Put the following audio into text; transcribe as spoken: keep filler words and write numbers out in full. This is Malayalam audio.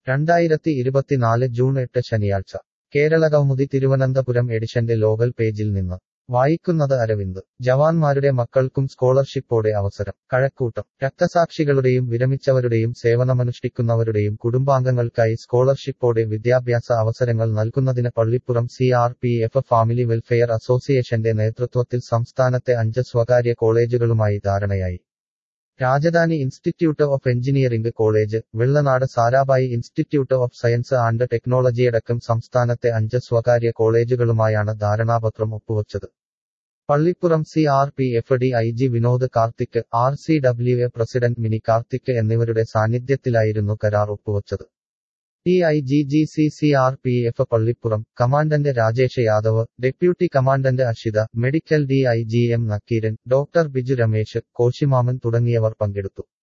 രണ്ടായിരത്തി ഇരുപത്തിനാല് ജൂൺ എട്ട് ശനിയാഴ്ച കേരളകൗമുദി തിരുവനന്തപുരം എഡിഷന്റെ ലോകൽ പേജിൽ നിന്ന് വായിക്കുന്നത് അരവിന്ദ്. ജവാന്മാരുടെ മക്കൾക്കും സ്കോളർഷിപ്പോടെ അവസരം. കഴക്കൂട്ടം. രക്തസാക്ഷികളുടെയും വിരമിച്ചവരുടെയും സേവനമനുഷ്ഠിക്കുന്നവരുടെയും കുടുംബാംഗങ്ങൾക്കായി സ്കോളർഷിപ്പോടെ വിദ്യാഭ്യാസ അവസരങ്ങൾ നൽകുന്നതിന് Pallippuram C R P F family welfare അസോസിയേഷന്റെ നേതൃത്വത്തിൽ സംസ്ഥാനത്തെ അഞ്ച് സ്വകാര്യ കോളേജുകളുമായി ധാരണയായി. Rajadhani institute of engineering college, Vellanad Sarabhai institute of science and ടെക്നോളജിയടക്കം സംസ്ഥാനത്തെ അഞ്ച് സ്വകാര്യ കോളേജുകളുമായാണ് ധാരണാപത്രം ഒപ്പുവച്ചത്. Pallippuram C R P F D I G Vinod Karthik, R C W A president Mini Karthik എന്നിവരുടെ സാന്നിധ്യത്തിലായിരുന്നു കരാർ ഒപ്പുവച്ചത്. D I G G C C R P F Pallippuram, commandant Rajesh Yadav, deputy commandant Ashitha, medical D I G M Nakkeeran, doctor Biju Ramesh, Koshimaman തുടങ്ങിയവർ പങ്കെടുത്തു.